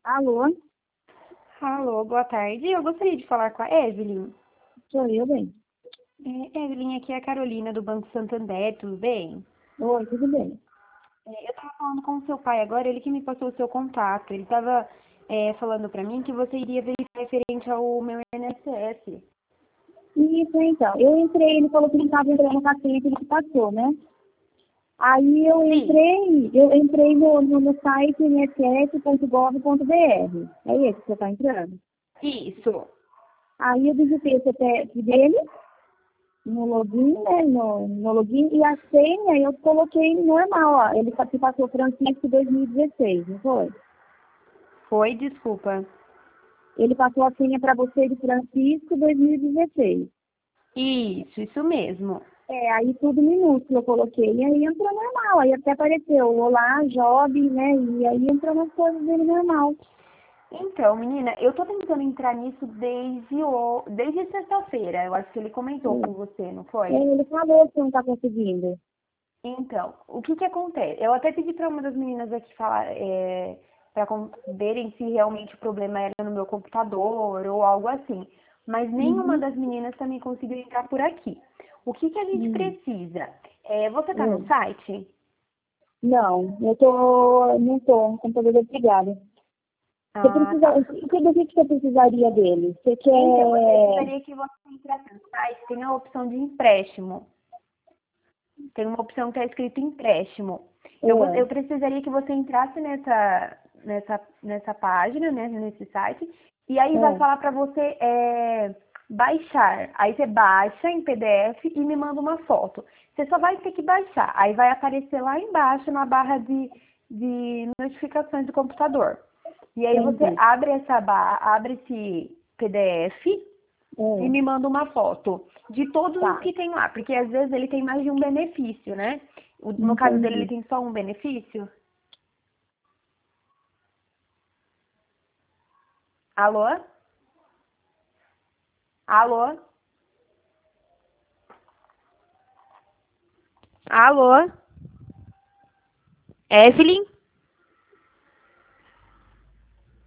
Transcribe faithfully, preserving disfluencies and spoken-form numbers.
Alô, Alô, boa tarde. Eu gostaria de falar com a Evelyn. sou eu, bem. É, Evelyn, aqui é a Carolina do Banco Santander, tudo bem? Oi, tudo bem? É, eu estava falando com o seu pai agora, ele que me passou o seu contato. Ele estava falando para mim que você iria verificar referente ao meu I N S S. Isso, então. Eu entrei, ele falou que ele estava entrando com a senha que ele passou, né? Aí eu Sim, entrei, eu entrei no, no, no site i n s s ponto gov ponto b r. É esse que você está entrando? isso. Aí eu digitei o C P F dele no login, né? No, no login, e a senha eu coloquei normal, ó. Ele se passou Francisco dois mil e dezesseis, não foi? Foi, desculpa. Ele passou a senha para você de Francisco dois mil e dezesseis. Isso, isso mesmo. É, aí tudo minúsculo eu coloquei, e aí entrou normal, aí até apareceu, olá, job, né, e aí entrou nas coisas dele normal. Então, menina, eu tô tentando entrar nisso desde, o... desde sexta-feira. Eu acho que ele comentou com você, não É, foi? ele falou que não tá conseguindo. Então, o que que acontece? Eu até pedi para uma das meninas aqui falar, é, para verem se realmente o problema era no meu computador ou algo assim. Mas nenhuma Uhum. das meninas também conseguiu entrar por aqui. O que que a gente Uhum. precisa? É, você tá no É. site? Não, eu tô, não tô, no computador obrigada. Você Ah, precisa, tá. o que, do que que você precisaria dele? Você Então, eu quer, precisaria que você entrasse no site, tem a opção de empréstimo. Tem uma opção que está escrito empréstimo. Eu, go- é, eu precisaria que você entrasse nessa, nessa, nessa página, né, nesse site, e aí vai é, falar para você é, baixar. Aí você baixa em P D F e me manda uma foto. Você só vai ter que baixar. Aí vai aparecer lá embaixo na barra de, de notificações do computador. E aí você entendi. abre essa barra, abre esse P D F e É, me manda uma foto de todos os tá, que tem lá, porque às vezes ele tem mais de um benefício, né? O- No caso dele, ele entendi. tem só um benefício. Alô? Alô? Alô? Evelyn?